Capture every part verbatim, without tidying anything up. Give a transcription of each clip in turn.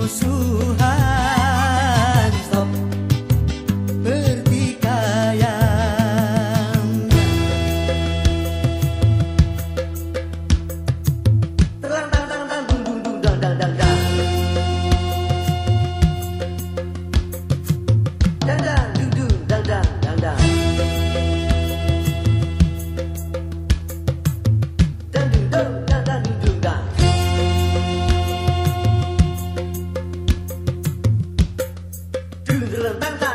permusuhan, stop pertikaian. Terang tang tang tang dung dung dung dang dang dang dang. Dang dang dung dung dang dang dang dang. Dang dung dung dang dang dung dung dang. Dung dung dang dang.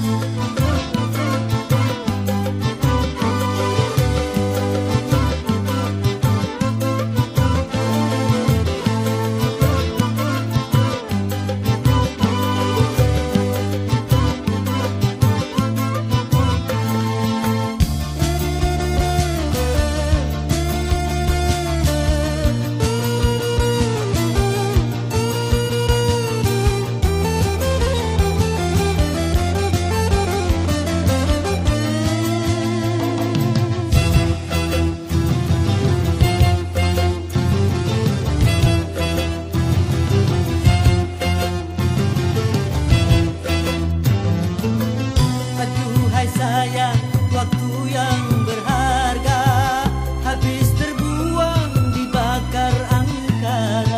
Aduhai sayang, waktu yang berharga habis terbuang dibakar angkara.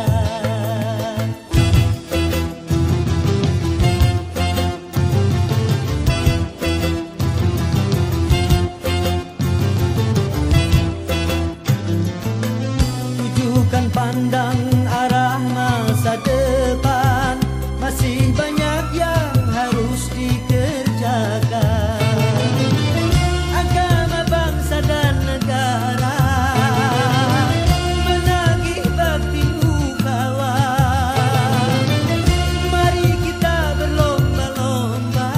Tujukan pandang arah masa depan, masih banyak yang harus dikerjakan. Agama, bangsa dan negara menagih bakti ukhuwah. Mari kita berlomba-lomba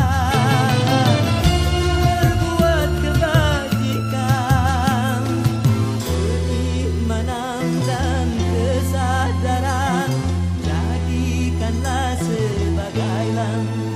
berbuat kebajikan. Keimanan dan kesadaran jadikanlah sebagai landasan.